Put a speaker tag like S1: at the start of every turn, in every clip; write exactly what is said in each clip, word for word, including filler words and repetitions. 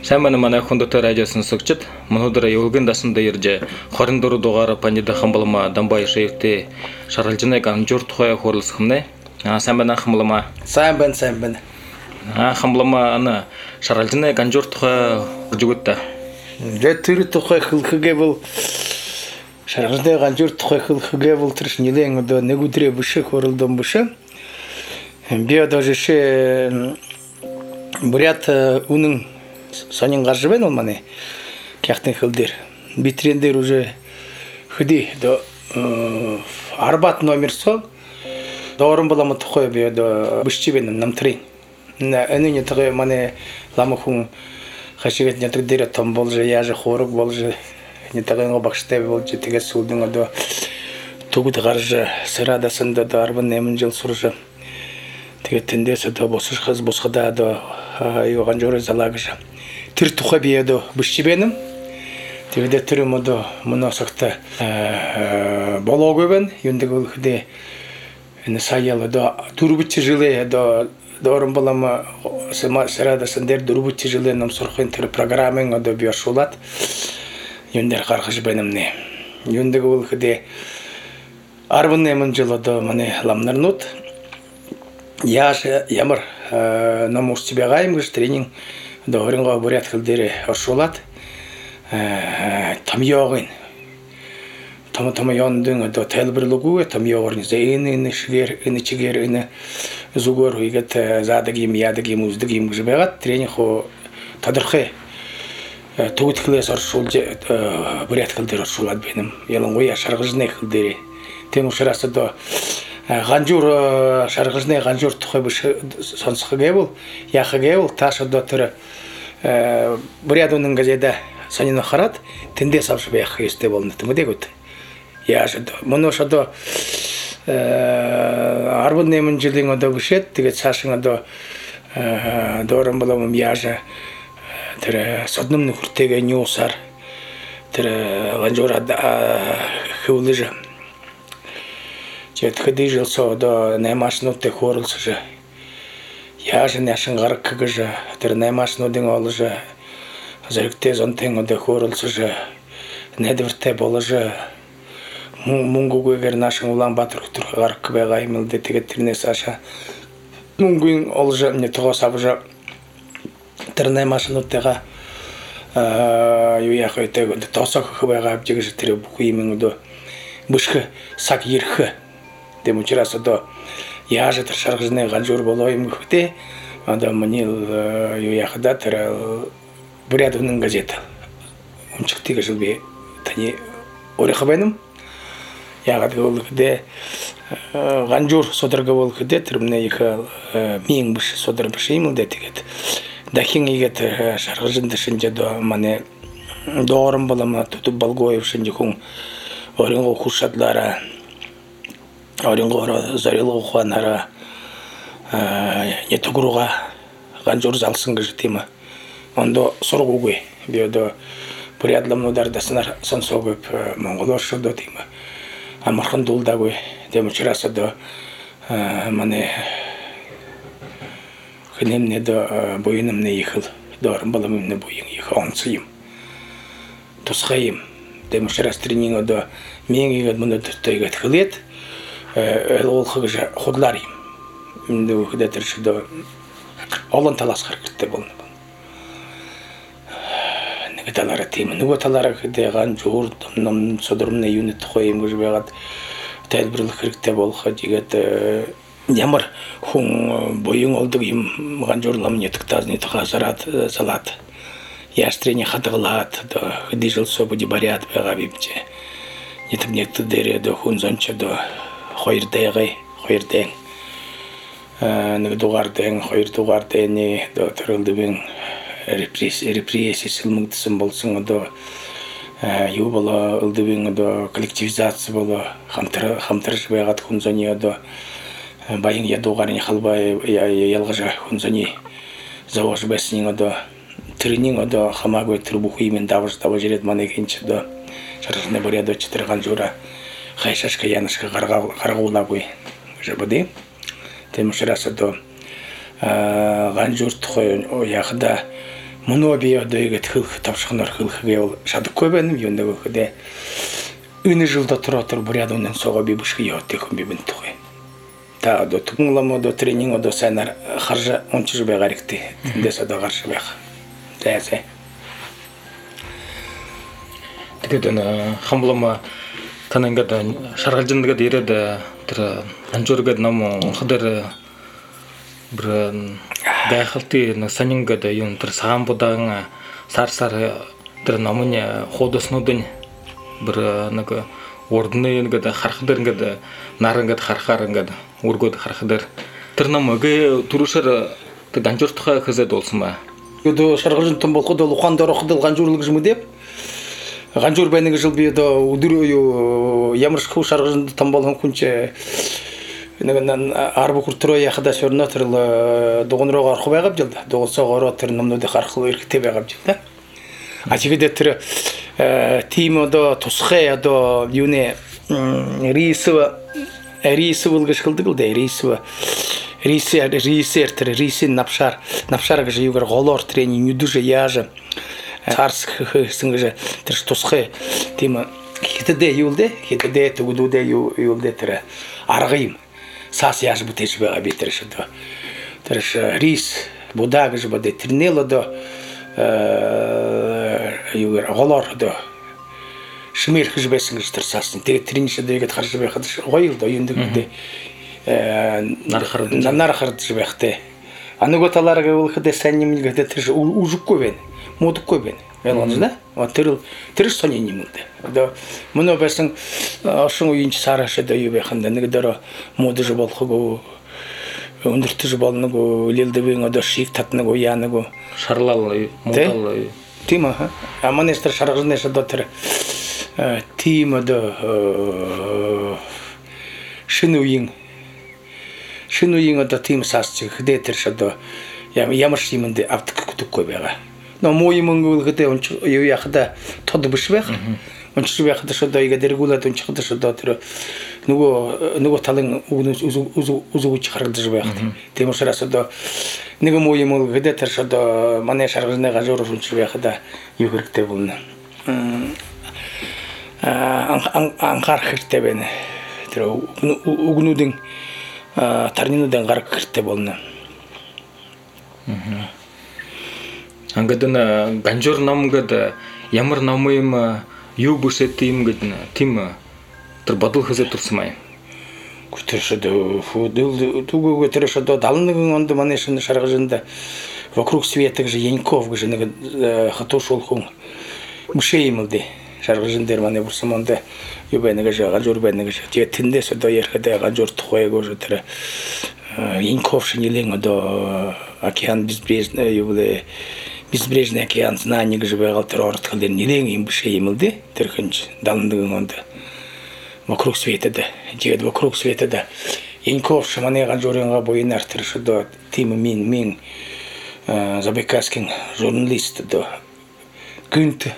S1: Sen bana mana Honda radyosun sokçut, monodara yolgun dasında yerce, xarındoru doğara panida xambalama dambay şehirte, şaralcına kan jort xoya xorlus xamne. Sen bana xambalama.
S2: Sen ben sen ben.
S1: Ha xambalama ana şaralcına kan jort xoya jugutta.
S2: Je türü toxay xılxıge bul. Şaralcına kan jort toxay xılxıge bul tırış nilen da ne gudre bışı xoruldan bışı. Bir даже ще бурят унын санин гаржыбен ол мане кяхтен хылдер битрендер уже хыди до арбат номер сол дорым буламы тохой бе до бышчибен намтрин на энине тохой мане ламахун хашивет не тридер там болже я же хорок болже не тагын бакште болже теге сулдың до тугут гаржы сырадасында да арбан немин жыл суржы теге тендесі да босыш қыз босқада да оған жоры залагыжа тір тұқа бейеді бұшчебенім тегеде түрімі да мұна сақты болу көбін ендігі өлкіде сайалы да дұрбытчы жылы да дорым боламы сырадасындер дұрбытчы жылы нам сұрқын түрі программың да бүйашулат ендер қарқыш бенімне ендігі өлкіде арбын немін жылы да міне ламнарнут Я же ямар на муж тебя гаем гыш тренинг доғырынға бурят хылдері оршулат там йоғын там там йондың до телбірлігу там йоғырын зейін іні швер іні чигер іні зугор үйгет задыгим ядыгим уздыгим гыш бәғат тренинг хо тадырхы туғыт хылес оршул бурят хылдері оршулат бенім елін ғой ашарғыжны хылдері тем ұшырасы до Ганжур шарғыжны ганжур тұқы бұшы сонсықыге бұл, яқыге бұл, ташы до түрі бұрядының газеда санина қарат, тінде сапшы бәйқы есте болны түміде көті. Яшы до, мұны шады арбын немін жылдың ода күшет, тігет сашың ода дорын бұламым яжы, түрі соднымны күртеге нюсар, түрі ганжур хывлыжы. Жет хыды жылсо до наймашнуты хорылсы же. Я же нашын ғарық кігі же. Тір наймашнудың олы же. Зөрікте зонтың оды хорылсы же. Недвірте болы же. Мұңғы көгер нашын улан батыр күтір ғарық кібе ғаймылды тегеттеріне саша. Мұңғын олы же, не тұға сабы же. Тір наймашнутыға юяқ өйтегі. Тосақ кібе ғайып жегі же тірі бұқы емің оды. Бұшқы сақ ерхі. Тем учраса до я же шарғыжны ганжур болойым күхте, ада манил юяхда тара бурядовның газета. Умчықтығы жылбе тани орехабайным. Яғадғы болықыде ганжур содырғы болықыде түрімне егі миң бұш содыр бұш емілде тегет. Дахин егет шарғыжынды шынжа до мане доғырым болама тұтып балгойып шынжы күн орынғы құшадлара Орынғора зарылғы қуанара не тұғыруға ғанжур залсын ғыжы темі. Онда сұрғы көй. Бейді бұрядламны дарды сынар сон соғып Монғол оршылды темі. Амарқын дұлда көй. Демі чырасы да мане қынемне да бойынымне ехіл. Дорым балымымне бойын ехі онсыйым. Тұсқайым. Демі чырасы тренингі да мен егет мұны түрттайгет қылет. Ол қығыжа құдыларым. Менде өкіде түршіді олын талас қарқытты болны. Неге талары темі. Неге талары қыдеған жуыр, содырымны юнетті қойым көжі бәғат тәлбірлік қырқытты болға дегет немір құн бойың олдық ем мұған жорлам нетік таз нетік ғазарат салат. Яштырене қатығылат, қыды жыл собыды барят бәға бепче. Нетік некті дәреді құн зонча Хойырдайғай, хойырдайң. Нығы дуғардайң, хойыр дуғардайны тұрылды бен репрессия сылмыңдысын болсын. Ю бола ұлды бен коллективизация бола қамтырыш байғат құнзаны. Байың ядуғарын қалбай ялғажа құнзаны заваж бәсінің. Түрінің қамағой тұрбұқы емен давыш давы жерет манекенші. Шарғыны бұряды чытырған жура. Хайшашка янышка қарғаула көй жабыды. Темішірасы до ғанжур тұқы яқыда Мұны бейоды егет хылқы тапшықнар хылқыға ол шадық көбенім юнда көкіде. Үні жылда тұра тұр бұрядуынан соға бейбішкі еуттекін бейбін тұғай. Та ода тұғынлама ода тренинг ода сәнар қаржа ончы жібе ғаректі. Тіндес ода қаржа бәқ. Дәйәсі.
S1: Тігеден қамбылама таныңғада шарғалжындығады ереді анжорғады намы қыдары бір дәйқылты саныңғады ең саған бұдағыңа сар-сары намыне қодысынудың бір ордыны енгеді қарқыдырыңғады нарыңғады қарқарыңғады орғады қарқыдыр тұрнамығы тұрушыр анжортыға қызады олсын ба?
S2: Өді шарғалжындың болқыды ұлқандар оқыдыл ғанжорлығы жымы деп ғанжор бәнігі жыл бейді ұдыры ямыршқы шарғалжынды тамбалған күнше арбы күртірі яқыда сөрін атырылы доғынырығы арқы бәғап жылды. Доғын соғыры атырын намнуды қарқылы өркіте бәғап жылды. Ачығыда түрі тиім ода тұсқай ода юне рейсі бұлғыш қылды қылды. Рейсі әртірі, рейсі напшар. Напшарға жы югар ғолор трени, нүдіжі яжы. Сарсықы сыңғы түріш тұсқай тиімі кетіде юлде, кетіде түгідуде юлде түрі арғайым. Сас яж bu tecrübe abitirişi de, tırış ris budag jba de trinelo de, yugar galar de, şmir jbesin giştir sasın. Te trinişi de get xarjı be xadış oyul da yundu de, narxır narxır jbexte. Anı gotalarga ul xde sennim gede tırış ujuk koven, moduk koven. Yalnız da, o tırıl tırış sonyenimde. Da bunu besin aşın oyuncu sarışı da yübexinde ne kadar moducu balxıgo, öndürtücü balını go, lelde ben o da şif tatını go yanı go.
S1: Şarlalı, modalı.
S2: Tima ha. Ama nester şarkıcı neşe da tır. Tima da şinuyin. Şinuyin o da tim sasçı hde tırşı da yamır şiminde aptık kutuk koybeğa. Но мой мангул где он я хада тод бишвех он чвех да шо да ига дергулат он чхда шо да тро nugo nugo талын уzu уzu уzu чхарды жвех тем шараса да nugo мой мангул где тер шо да мане шаргызны гажор он чвех да югрикте булна ан анкар хирте бени тро угнудын тарнинуден гарк хирте болна
S1: Ангадана ганжор намгада ямар намыйма ю бушетим гадна тима тер бадыл хызе турсмай.
S2: Кутешеда фудыл тугу кутешеда далныгын онда манешин шаргыжында вокруг света же Яньков же нега хатошол хун мушеймилди шаргыжындер мане бурсамонда юбенега же ганжор бенега же те тинде сода ерхеде ганжор тухойго же тер Яньков шинилен до океан безбрежный юбле Безбрежный океан знаний живе галтерорт халден нилен им бшеймилди терхинч далындыгын онда вокруг света да жегет вокруг света да Яньков шамане ганжоренга бойнар тыршы да тим мин мин забекаскин журналист да күнт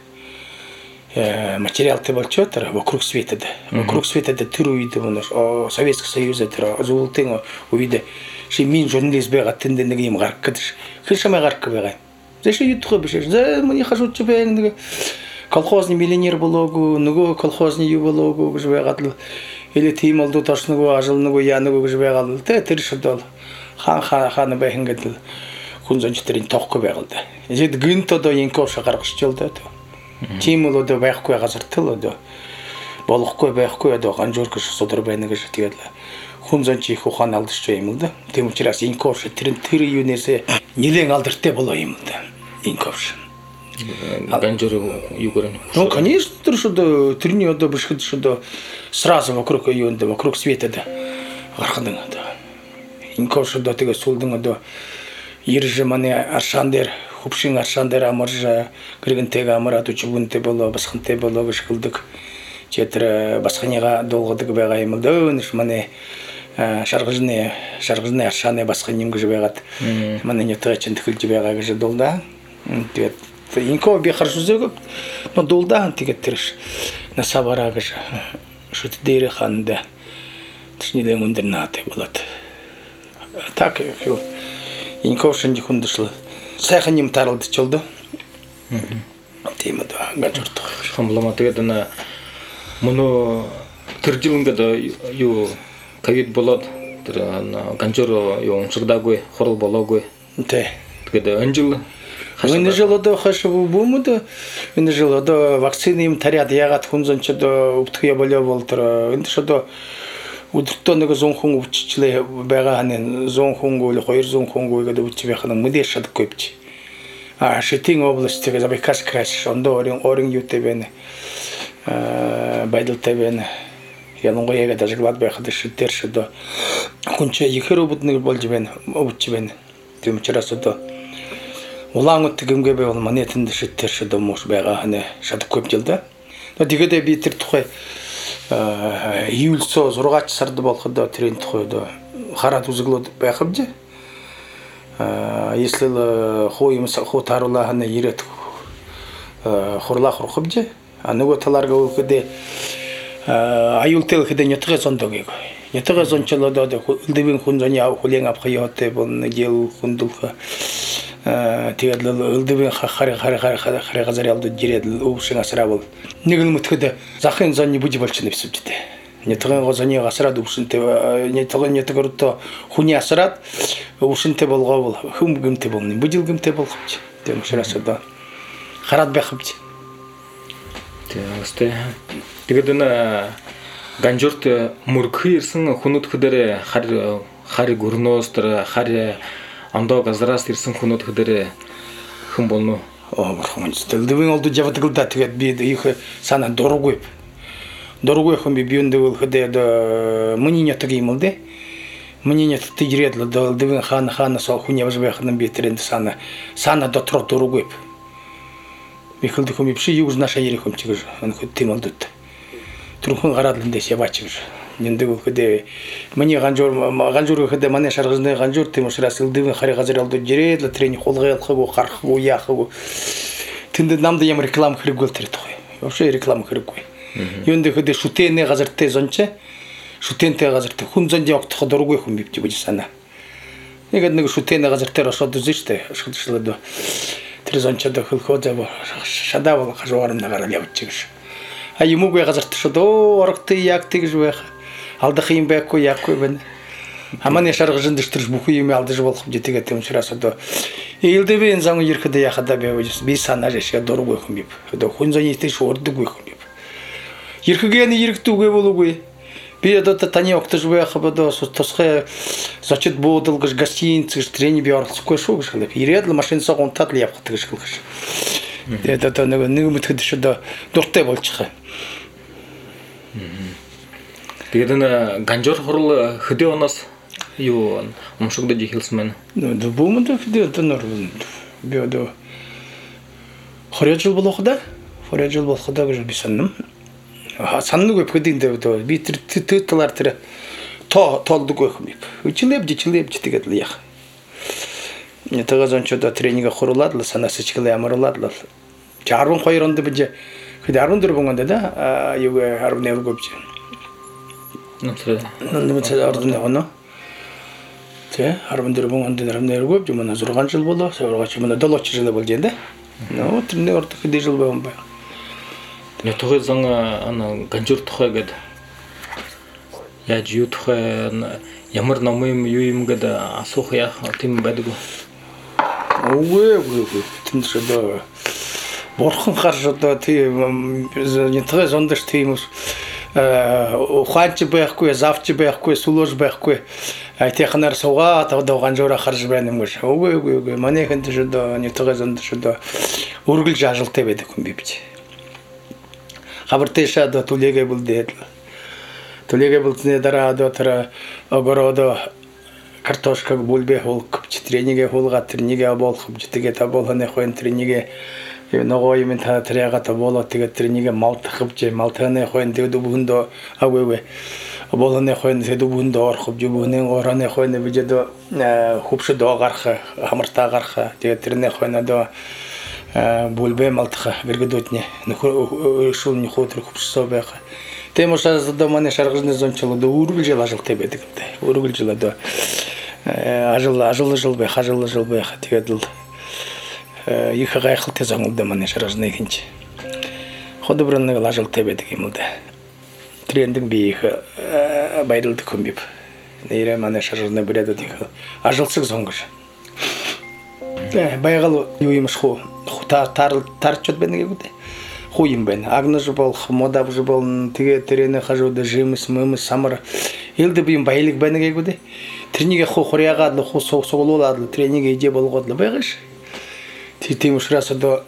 S2: материал ты болчотер вокруг света да вокруг света да тыруйды bunlar o Советский Союз это зултын увиде ши мин журналист бега тенденеги им гаркыдыш хышама гаркы бега Зачем я туда бежишь? За мне хожу тебе колхозный миллионер балогу, nugo колхозный юбалогу живе гадл. Или тим алду ташныгу ажыл nugo янугу живе гадл. Те тиршдал. Хан хан хан бехин гадл. Кунзанч терин тохко бегалды. Жид гынто до Яньков шагаргыш жолда. Тим алду да бехко газыртылы да. Балыкко бехко да ганжоркыш содыр бенеге жетиядла. Кунзанчи хухан алдыш жоймылды. Тем учрас Яньков терин тиры юнесе нилен алдырте болоймылды. Яньков.
S1: Ганжору югорен.
S2: Ну, конечно, то что тренер да бышхыд что сразу вокруг ее да вокруг света да. Архадың да. Яньков да теге сулдың да ерже мане аршандер, хупшин аршандер амаржа киргентеге амарат учугунте боло, басхынте боло бышкылдык. Четре басханяга долгодык бегаймылды. Ниш мане шаргыжны шаргыжны аршаны басханим гыжбегат. Мане не тачын тхылчы бега гыжы долда. Тет Яньков бе хорошо зөгөп, но долда тигеттириш. На сабара гыжы. Шут дейре ханда. Тишниден ундернаты болот. Так, Яньков шынды хундышлы. сайхан юм таралдч болду. Тийм одоо ганжуурт тухай.
S1: Хамблама тэгээд ана мөн тэр жил ингээд юу ковид болоод тэр ганжуур юу уншигдаагүй хурал болоогүй.
S2: Тэ.
S1: Тэгээд энэ жил
S2: энэ жил одоо хашаа бούμд энэ жил одоо вакцины юм тариад ягаад хүн зонч одоо өвдөхөе болоо бол тэр энэ ч одоо өдөртөө нэг зуун хүн өвччлээ байгаа хань зуун хүнгүүл хоёрзуун хүнгүүгээд өвч байх нь мэдээж шатгүй бич. А шитинг областыг забикас краш ондоо орин орин юутэй байна. А байдалтай байна. Ялангуяа дажглаад байхад шитэр шидо хүнчээ ихэр өвднэг болж байна өвч байна. Тийм учраас одоо улаангууд гэмгээ байвал манай тэнд шитэр шидо мөш байгаа хань шатгүй бич л да. Тэгээд би тэр тухай июльсо зургач сард болоход тэрийн тухай хараад үзэглээд байх юм. А если хоо юм хоо тарула хана ирээд хурлах рухбж а нөгөө талаарга үхэдэ аюултай хэдэ нятгэ зондог. Нятгэ зончлоод дэвэн хүн зоны хүлэн авах ёотой бол гэл хүндулха тэгээд дэвэн хари хари хари хари газар ялд жирээд өвшин асраавал нэг л мөтгөд захын зоны бүж болчихно бисвчтэй. Нятгын зоны асраад өвшинтэй нятгын нятгөртөө хүний асраад өвшинтэй болгоовол хүм гэмтэй болно. Бүжил гэмтэй болгоч. Тийм учраас одоо хараад байх юм чи.
S1: Тэгвэл тэгээд энэ ганжуурт мөргөх ирсэн хүнүүд хөдөрөө хар хари гөрнөөс тэр хари андоо газраас ирсэн хүнүүд хөдөрөө хэн болно.
S2: Оо бурхан зөв дэвэн олд явдаг л да тэгээд би их санаа дурггүй. Дурггүй хүн би биүндэл хөдөө миний нятаг юм л дээ. Миний нятаг тижрээд л дэвэн хаан хаанаас хүн явж байх нь би тэрэнд санаа санаа дотроо дурггүй. Би хэлдэг юм биш юу наша ярих юм чиг ан хөт тийм олд. Түрхэн гараад л дэс яваач гэж. Нэндэг хөдөө миний ганжуур ганжуур хөдөө манай шаргазны ганжуур тийм учраас дэвэн хари газар олд жирээд л тэрний хулгайлахгүйгарахгүй яахаггүй. Тэнд намд ямар реклам хэрэггүй тэр тухай. Вообще реклам хэрэггүй. Юунд хөдөө шүтэнэ газартай зонч шүтэнтэй газартай хүн зонд явах дургүй хүн бивч гэж санаа. Нэг нэг шүтэнэ газартай росод үзэн штэ ашиглаад тэр зончод хөлхөө зав шадав хажуугаар нь гараад явчих гэж. А юмгүй газарт шууд орогтой яг тэгж байх. Алдах юм байхгүй яахгүй байна. Аманы шаргажин дэвтэрч бүх юм алдаж болох юм тэгээд юм учраас одоо элдэвэн зам ирэхэд яхада бивэж би санаа жишээ дургүй хүн бив. Одоо хүн зоны тийш урдаггүй хүн бив. Ерхэгэний иргэдүүгээ болоогүй. Би одоо таны огтож байх одоо тусгай зочид буудал гэж гостиниц гэж трени би оролцохгүй шүү гэж хэлээ. Ирээд л машинсаа гунтаад л явах гэж хэлэх. Тэгээд одоо нэг нэг мэтгэд ч одоо дуртай болчих.
S1: Тэгээд энэ ганжуур хурал хөдөө оноос юу өмшигдэж ихэлсэн байна.
S2: Нөө бүүмэнд хөдөө одоо нөр би одоо хорёж болох да. Хорёж болох да гэж би санам. Санныг өпгөдийн дэвдөө би тэр талаар тэр то толдог байх юм. Үчлэв жичлэв тэгээд л яах. Нэтага зончод тренинг хурлаад л санаас ичгэлээ амарлаад л арван хоёр онд биж хэд арван дөрвөн онд да юу арван нэг гобж.
S1: Нэмсрэ.
S2: Нэмсрэ арван нэг оноо. Тэ арван дөрвөн онд арван нэг гобж манай зургаан жил болоо. Савраач манай долооч жил болж энэ. Нөө тэр нэг орд хэд жил байм бай. Нэтогой
S1: зан ана ганжуур тухай гээд яаж юу тухай ямар ном юм юу юм гээд асуух яах тийм байдаг уу?
S2: Өвөө өвөө тийм шодоо бурхан гарч одоо тийм нэтгой зондож тийм ухаанч байхгүй завч байхгүй сулож байхгүй айтехнаар суугаад одоо ганжуура харж байна юм шиг. Өвөө өвөө манай хэнд шодоо нэтгой зондож шодоо үргэлж ажилтай байдаг хүн би бич. Хабартэйша до түлэгээ бүлдээд түлэгээ бүлдсний дараа до тэр огородо картошкаг бүлбэ холк тренингэ хулгаад тэрнийгээ болох тэгээд та болгоны хойн тренингэ нөгөө юм та тэряга та болоо тэгээд тэрнийгээ малтахвч малтаны хойн тэгээд бүхэндөө агвэвэ болгоны хойн тэгээд бүхэндөө орох бүхний орооны хойн бидэд хөвшөд гарах хамартаа гарах тэгээд тэрний хойн одоо бүлбэ малтах гэргэдүүдний нөхөр шулны хотер хөвсөө байх. Тийм учраас одоо манай шаргажны зончлоо үргэлж ажилтай байдаг юм да. Үргэлж одоо ажил ажил жил байх, ажил жил байх. Тэгээд л их гайхал те заңылды мане шаражны кинчи. Ходы бұрынны лажыл тебеді кемілді. Трендің бейігі байрылды көмбеп. Нейре мане шаражны біледі дейкі. Ажылсық зоңғыш. Байғал үйіміш ху. Тарт чөт бәнеге көді. Хуйым бән. Агны жыбал, модап жыбал, тіге терені қажуды, жеміс, мымыс, самыр. Елді бейім байлық бәнеге көді. Тренеге ху құрияға адлы, ху соғылу адлы, тренеге иде болғы адлы байғыш. Титим шрасы до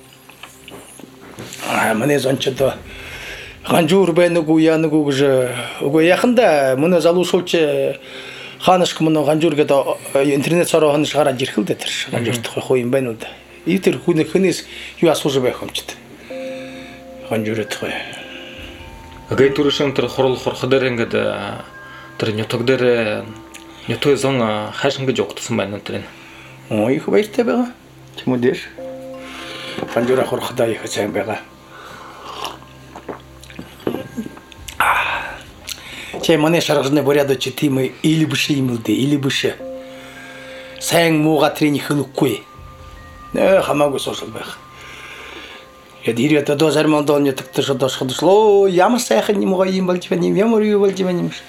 S2: міне зончыды ғанжуыр бәнігу, янығу ғыжы. Яқында мұны залушылчы қанышқы мұны ғанжуырға да интернет сарағаны шығара жеркілді тұр. Ғанжуырды қойын бән олды. Итір күні күнес юас ұжы бәйқымчыды. Ғанжуырды қой.
S1: Гай турышын тұр құрыл құрқыдар әңгіді тұр нетогдары нетой зоң қашынғы жоқтысын бәйін тұрын.
S2: Ой, байырты бәға. Кім өдер? Ғанжуыра құрқыда егі сәң бәға. Чай мане шарғыны боряды читимы или біші имілді, или біші. Сәң моға трени хылық көй. Хамагы сошыл бәқ. Еді ирет өді зарманды олне түкті жады шқыдышлы. О, ямыр сәйқын не моға ем бәлді бәнем, ямыр үйі бәлді бәнеміш.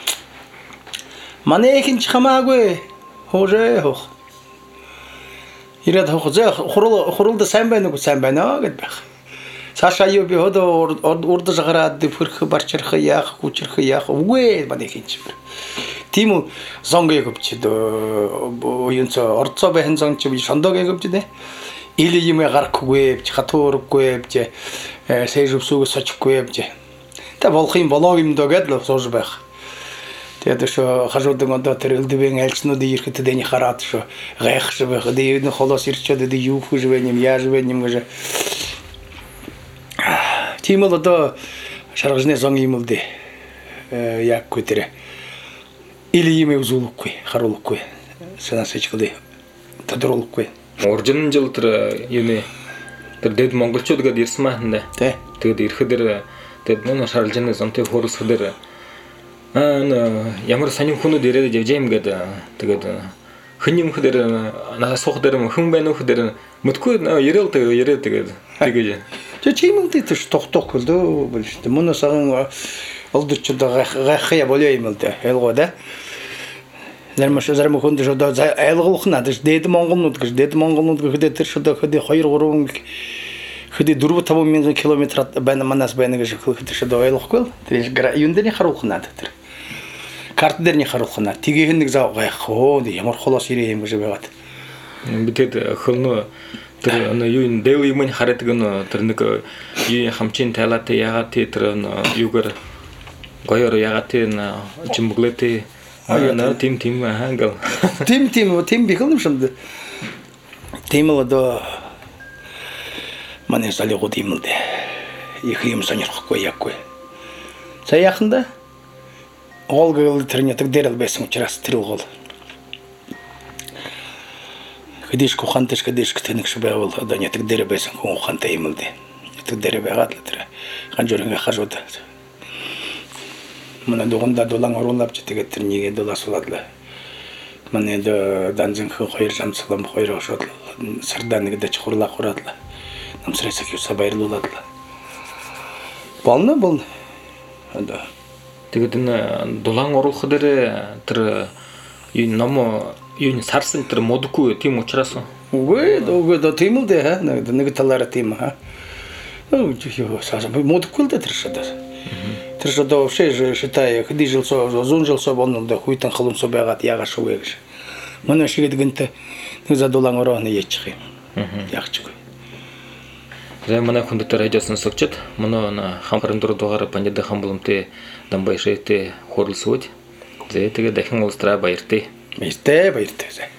S2: Мане екінші хамагы. Хоже, хоқ. Ирет хоқ, құрылды сән бәні көй, сән бәні ағыд бәқ. Саша йоби хода орды жағырады, фырқы барчырқы яқы, көчірқы яқы, уэй, бәне екінші бір. Тиму зоңға екіпчеді, ойынсы ордса бәхін зоңчы бұл шондоға екіпчеді. Или еме ғарқы көйіпчі, қатуырып көйіпчі, сейжіп суғы сачып көйіпчі. Та болқиын болағымды өгәділі соғыз бәқ. Теді шо қажудың онда тұр үлдібен әлсінуді еркеті дәне қараты шо ғайқы жібәқ. Дейдің қолас ерчеді, дей юқы жібәнем, я жібәнем ғыжы. Тимылы да шарғызне зоң емілді яқ көтірі. Или еме ұзулық көй, қарулық көй. Сәна сәчқылды тадырулық көй.
S1: Оржының жылы тұры ені дәді моңғылчы өдіға дерсі мағында. Тәді ерхідері, дәді мұны шарылжаны зонты хорысыдері. Ямыр саным құны дереді деп жайым ғады. Хынним хыдері, соқдері, хым бәні хыдері. Мұткы ерел тәгі, ерел тәгі.
S2: Чеймілді түш тоқ-тоқ күлді білішті. Мұны сағын ұлдырчыда ғайқия болуя емілді. Әлгі да. Зармы күнді жода әлгі ұлқынады. Дейді моңғылнуд күш, дейді моңғылнуд күш, дейді түршіда күді қойыр ғыруын күді дұрбы табу мен километр бәні манас бәні күш күшіда әлгі күл. Үйіндеріне қар ұлқынады. Картыдеріне қар ұлқынады. Тегегіндік зау ғайқы, ямар қолас ерейім күші бәғады.
S1: Бітеді қылны тэр ана юу дэви мань харатгын тэр нэг юу хамчин талат ягати тэр югэр гоёр ягати на чимглэти ана тим тим хангал
S2: тим тим тим бихэлм шэнд тимэл да мане сали годимэлдэ их юм сонирхгүй яггүй саяханда олгол тэрнэтэг дэрэл байсан учраас тэр гол Хидиш кухантеш хидиш ктенек шбевал да не так дере бесен куханта имылды. Так дере бегат латра. Ханжоринга хажода. Мана догонда долан орулап жетеге терниге доласуладла. Мане да данзин хойр жамсылам хойр ошот сырданыгы да чухурла куратла. Намсыраса кюса байрлуладла. Болны болны. Да.
S1: Тэгедэн долан орул хыдары тэр намо Юн сарсын тэр модку тим учрасо.
S2: Ой, дого да тимулде ха, нэг талаар тим ха. Ну, чё, саса модку л тэр шада. Тэр шада вообще же считай, ходи жил со, зун жил со болнул да хуйтан хылым со байгаад ягаш үгэж. Мана шигедгэнтэ нэг задулан ороны ячих юм. Ягчих.
S1: Зэ мана хүндэтэр хажасан сөгчөд, мана хамхарын дуру дугаар пандида хамбулымтэй дамбайшэтэй хорлсууд. Зэ тэгээ дахин улстраа баяртай.
S2: Баяртай, баяртай.